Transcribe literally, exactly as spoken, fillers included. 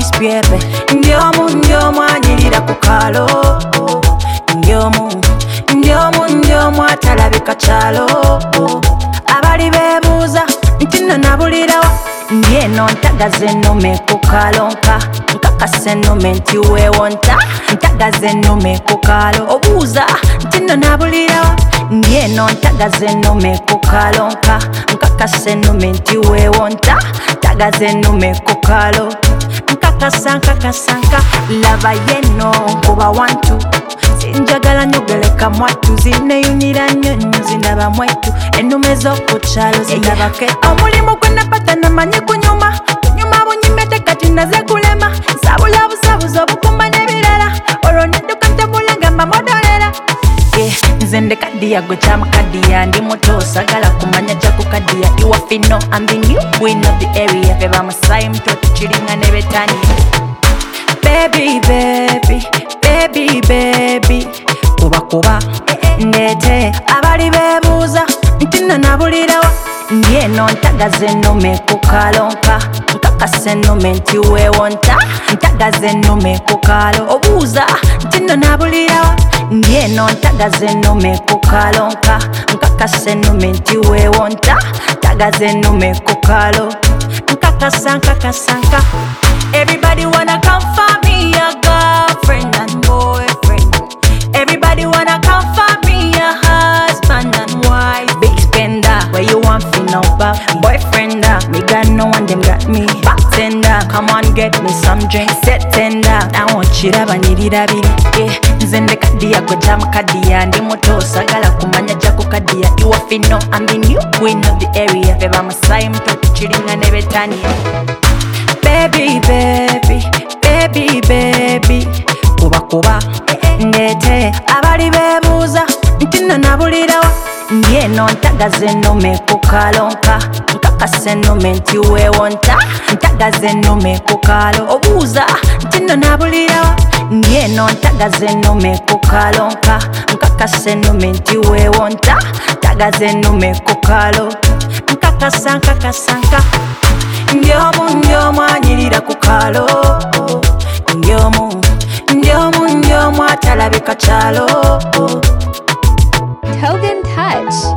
Miss Pepe. Ndiomu ndiomu anyirira ku kalo. Ndiomu ndiomu ndiomu atalabika kyalo. Abali bebuuza nti nno nabulirawa. Ndieno ntagaze ennume ku kalonka. Nkakasa ennume nti weewonta. Ntagaze ennume ku kalo. Obuuza nti nno nabulirawa. Ndieno ntagaze ennume ku kalonka. Nkakasa ennume nti weewonta. Ntagaze ennume ku kalo. Nkakasa nkakasa nka laba yeno kuba wantu. Sinjagala nyogeleka mwatu. Zineyunira nnyo nnyo zinaba mwetu. Ennume z'okukyalo zinaba ketu. Omulimu gwe napata namanyi kunyuma. Kunyuma bunyimete kati naze kulema. Nsabula busabuzi obukumba n'ebirala. Olwo nedduka ntambula ngamba modolera. Nze nde kadiya gwe kyama kadiya. Ndi muto sagala kumanya kya ku kadiya. Iwa fino I'm the new queen of the area. Beba Masai mtoto chiringa ne betani. Baby baby baby baby kuba kuba ndete abali bebuuza nti nno nabulirawa. Ndieno ntagaze ennume ku kalonka. Nkakasa ennume nti weewonta. Ntagaze ennume ku kalo. Obuuza nti nno nabulirawa. Ndieno ntagaze ennume ku kalonka. Nkakasa ennume nti weewonta. Ntagaze ennume ku kalo. Nkakasa nkakasa nka. Everybody wanna come for me a girlfriend and boyfriend. Everybody wanna come for me a husband and wife. Big spender, where you want fi know about me. Boyfriender, me got no one, them got me. Bartender, come on get me some drink. Set tender, I want chiraba nirira biri. Yeah, nze nde kadiya gwe kyama kadiya. Ndi muto sagala kumanya kya ku kadiya. Iwa fi know I'm the new queen of the area. Beba Masai mtoto chiringa ne betani. Baby baby baby baby kuba kuba ndete abali bebuuza nti nno nabulirawa. Ndieno ntagaze ennume ku kalonka. Nkakasa ennume nti weewonta. Ntagaze ennume ku kalo. Obuuza nti nno nabulirawa. Ndieno ntagaze ennume ku kalonka. Nkakasa ennume nti weewonta. Ntagaze ennume ku kalo. Nkakasa nkakasa nka. Ndiomu ndiomu anyirira ku kalo. Ndiomu ndiomu ndiomu atalabika kyalo. Togen Touch.